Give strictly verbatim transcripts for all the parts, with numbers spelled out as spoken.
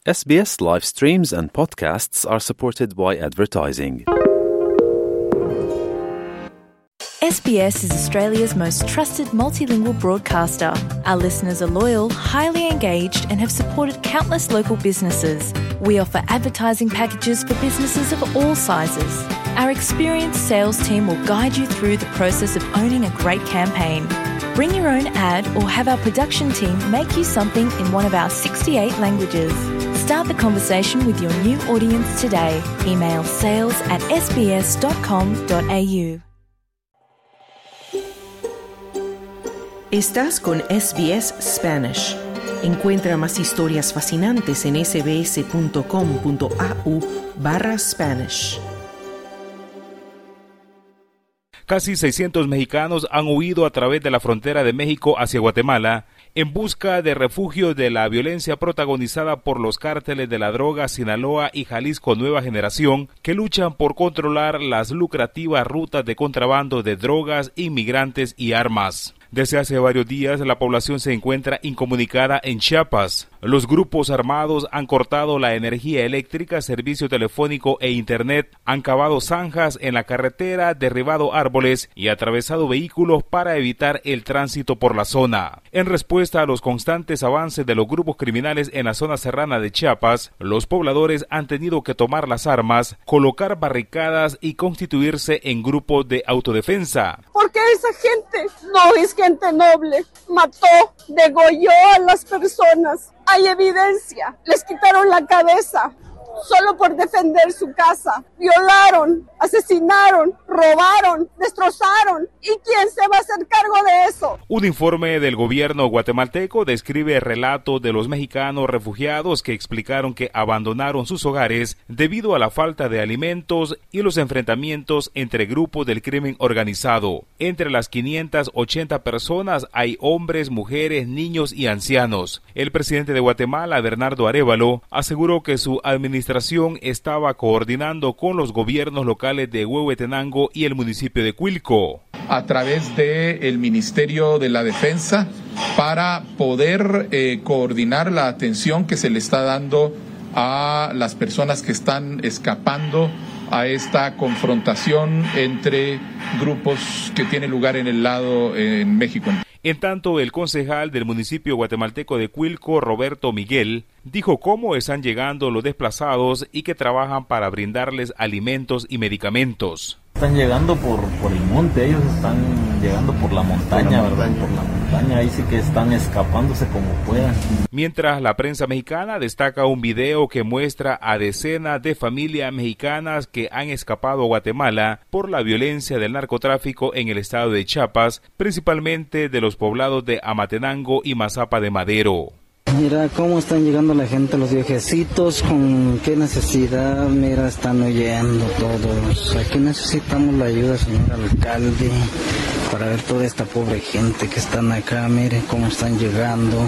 S B S live streams and podcasts are supported by advertising. S B S is Australia's most trusted multilingual broadcaster. Our listeners are loyal, highly engaged, and have supported countless local businesses. We offer advertising packages for businesses of all sizes. Our experienced sales team will guide you through the process of owning a great campaign. Bring your own ad or have our production team make you something in one of our sixty-eight languages. Start the conversation with your new audience today. Email sales at s b s dot com dot a u. Estás con S B S Spanish. Encuentra más historias fascinantes en sbs.com.au barra Spanish. Casi seiscientos mexicanos han huido a través de la frontera de México hacia Guatemala en busca de refugio de la violencia protagonizada por los cárteles de la droga Sinaloa y Jalisco Nueva Generación, que luchan por controlar las lucrativas rutas de contrabando de drogas, inmigrantes y armas. Desde hace varios días, la población se encuentra incomunicada en Chiapas. Los grupos armados han cortado la energía eléctrica, servicio telefónico e internet, han cavado zanjas en la carretera, derribado árboles y atravesado vehículos para evitar el tránsito por la zona. En respuesta a los constantes avances de los grupos criminales en la zona serrana de Chiapas, los pobladores han tenido que tomar las armas, colocar barricadas y constituirse en grupos de autodefensa. Porque esa gente no es gente noble, mató, degolló a las personas. Hay evidencia, les quitaron la cabeza solo por defender su casa. Violaron, asesinaron, robaron, destrozaron. ¿Y quién se va a hacer cargo de eso? Un informe del gobierno guatemalteco describe el relato de los mexicanos refugiados que explicaron que abandonaron sus hogares debido a la falta de alimentos y los enfrentamientos entre grupos del crimen organizado. Entre las quinientas ochenta personas hay hombres, mujeres, niños y ancianos. El presidente de Guatemala, Bernardo Arévalo, aseguró que su administración estaba coordinando con los gobiernos locales de Huehuetenango y el municipio de Cuilco, a través del Ministerio de la Defensa, para poder eh, coordinar la atención que se le está dando a las personas que están escapando a esta confrontación entre grupos que tienen lugar en el lado eh, en México. En tanto, el concejal del municipio guatemalteco de Cuilco, Roberto Miguel, dijo cómo están llegando los desplazados y que trabajan para brindarles alimentos y medicamentos. Están llegando por, por el monte, ellos están llegando por la montaña, por la ¿verdad? Montaña. Por la montaña, ahí sí que están escapándose como puedan. Mientras la prensa mexicana destaca un video que muestra a decenas de familias mexicanas que han escapado a Guatemala por la violencia del narcotráfico en el estado de Chiapas, principalmente de los poblados de Amatenango y Mazapa de Madero. Mira cómo están llegando la gente, los viejecitos, con qué necesidad, mira, están huyendo todos. Aquí necesitamos la ayuda, señor alcalde, para ver toda esta pobre gente que están acá, mire cómo están llegando.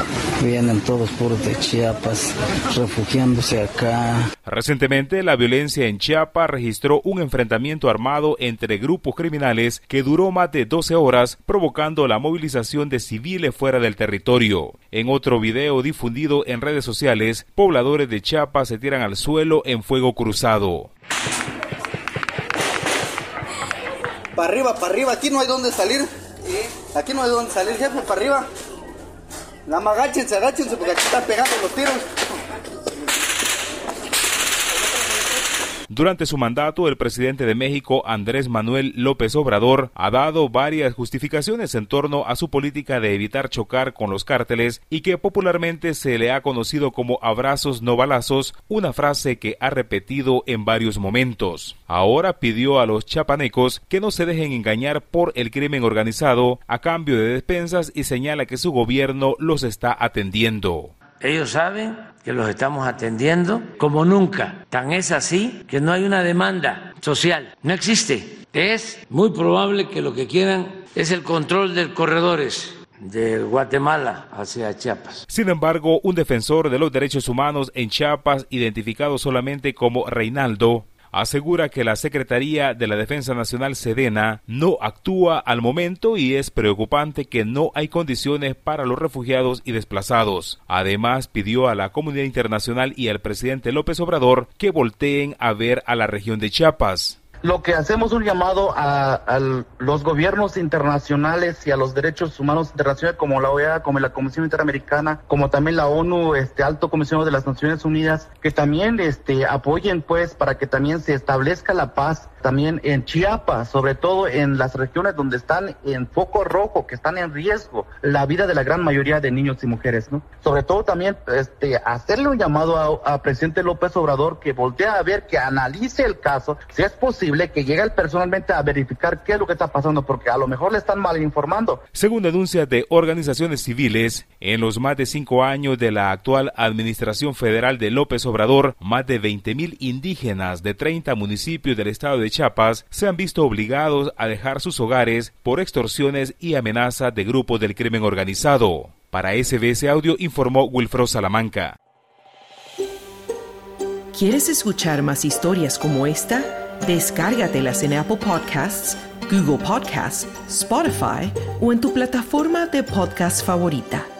Vienen todos puros de Chiapas, refugiándose acá. Recientemente, la violencia en Chiapas registró un enfrentamiento armado entre grupos criminales que duró más de doce horas, provocando la movilización de civiles fuera del territorio. En otro video difundido en redes sociales, pobladores de Chiapas se tiran al suelo en fuego cruzado. Para arriba, para arriba, aquí no hay dónde salir. Aquí no hay dónde salir, jefe, para arriba. Nada más agáchense, agáchense, porque aquí están pegando los tiros. Durante su mandato, el presidente de México, Andrés Manuel López Obrador, ha dado varias justificaciones en torno a su política de evitar chocar con los cárteles y que popularmente se le ha conocido como abrazos no balazos, una frase que ha repetido en varios momentos. Ahora pidió a los chiapanecos que no se dejen engañar por el crimen organizado a cambio de despensas y señala que su gobierno los está atendiendo. Ellos saben que los estamos atendiendo como nunca. Tan es así que no hay una demanda social. No existe. Es muy probable que lo que quieran es el control de corredores de Guatemala hacia Chiapas. Sin embargo, un defensor de los derechos humanos en Chiapas, identificado solamente como Reinaldo, asegura que la Secretaría de la Defensa Nacional Sedena no actúa al momento y es preocupante que no hay condiciones para los refugiados y desplazados. Además, pidió a la comunidad internacional y al presidente López Obrador que volteen a ver a la región de Chiapas. Lo que hacemos un llamado a, a los gobiernos internacionales y a los derechos humanos internacionales como la O E A, como la Comisión Interamericana, como también la ONU, este Alto Comisionado de las Naciones Unidas, que también este apoyen pues para que también se establezca la paz también en Chiapas, sobre todo en las regiones donde están en foco rojo, que están en riesgo la vida de la gran mayoría de niños y mujeres, ¿no? Sobre todo también este hacerle un llamado a, a presidente López Obrador que voltee a ver, que analice el caso, si es posible que llegue él personalmente a verificar qué es lo que está pasando, porque a lo mejor le están mal informando. Según denuncias de organizaciones civiles, en los más de cinco años de la actual administración federal de López Obrador, más de veinte mil indígenas de treinta municipios del estado de Chiapas se han visto obligados a dejar sus hogares por extorsiones y amenazas de grupos del crimen organizado. Para S B S Audio informó Wilfredo Salamanca. ¿Quieres escuchar más historias como esta? Descárgatelas en Apple Podcasts, Google Podcasts, Spotify o en tu plataforma de podcast favorita.